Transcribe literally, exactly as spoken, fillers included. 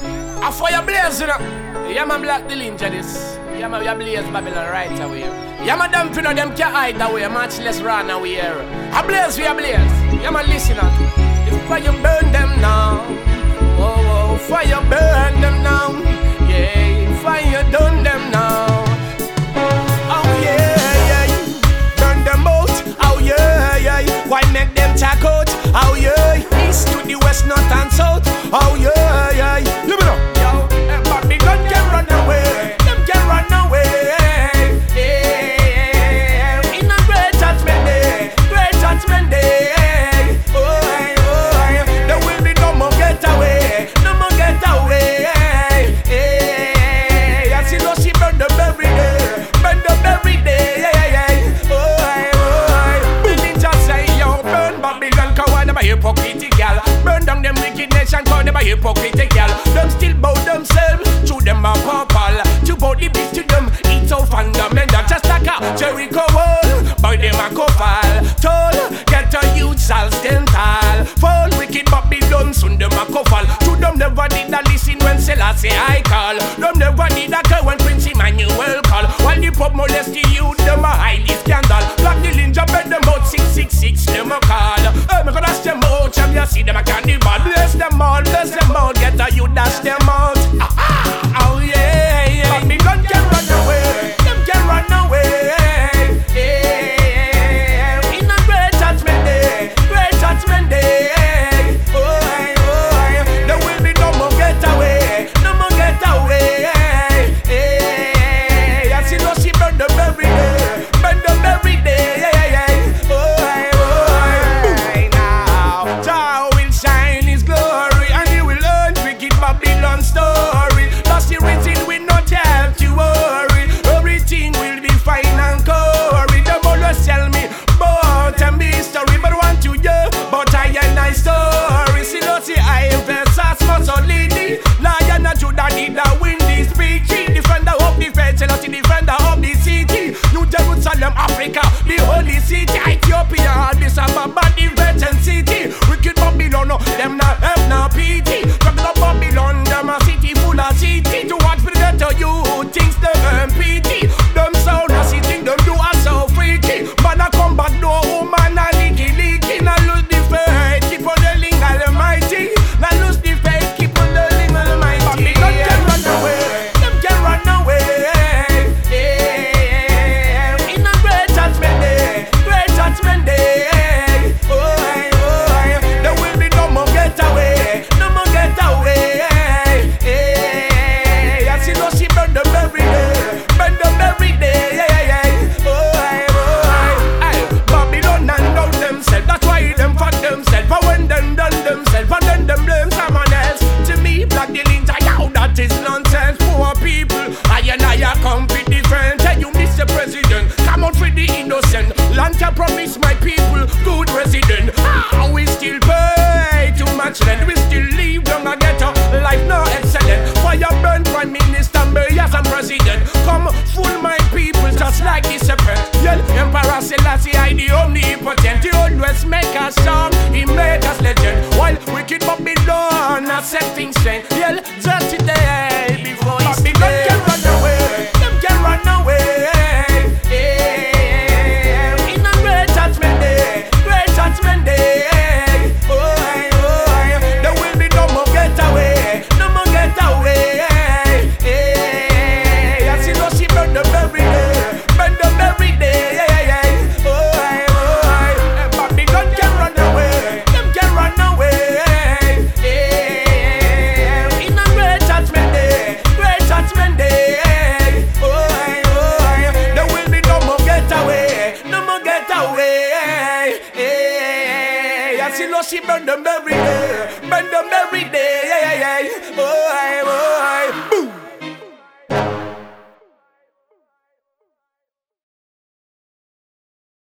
A fire blaze, you know. Yeah, man, Black the Ninja this. Yeah, man, we blaze Babylon right away. Yeah, man, them finna them can't hide away. Much less run away. A blaze, we a blaze. Yeah, man, listen up. If fire burn them now. Oh, oh, fire burn them now. Yeah, fire done them now. Oh, yeah, yeah. Burn them out. Oh, yeah, yeah. Why make them check out? Oh, yeah. East to the west, north and south. Oh, yeah, yeah. Let me know. Hypocritic gal, burn down them wicked nation, call them a hypocritic gal. Them still bow themselves, to them a purple. To bow the beast to them, it's so fundamental. Just like a Jericho wall, boy them a go fall. Tall, get a youth shall stand tall. Fall wicked Babylon, soon them a go fall. To them never did a listen when Selassie I call. Them never did a care when Prince Emmanuel call. While the pop molest the youth, them a hide the scandal. Black the Ninja bed them out six six six, them a call. Hey, me gonna dash them out, and you see them a cannibal. Bless them all, bless them all, get a you dash them out. Ah, ah, oh yeah, yeah. Babylon can run away, them can run away. Yeah, in a great judgment day, great judgment day. Oh, oh, there will be no more get away, no more get away. Yeah, I see no she burn them every day, burn them every day. Jerusalem, Africa, the holy city, Ethiopia, Addis Ababa, the virgin city. Wicked Babylon, no, them not have no pity. Regular Babylon, them a city full of city. To watch for the ghetto, you things them earn pity. Them sound a city, them do a so freaky. Man a come back, no woman a leaky leaky. Now lose the faith, keep on the link almighty. Now lose the faith, keep on the link almighty. Babylon can run away, them can run away. Lanta promise my people good resident. Ah, we still pay too much rent. We still live down a ghetto. Life no excellent. Fire burn prime minister, mayors and president. Come fool my people just like the serpent. Yell, Emperor Selassie I the omnipotent. He always make us strong, he make us legend. While wicked Babylon are setting strength. Yell, just today.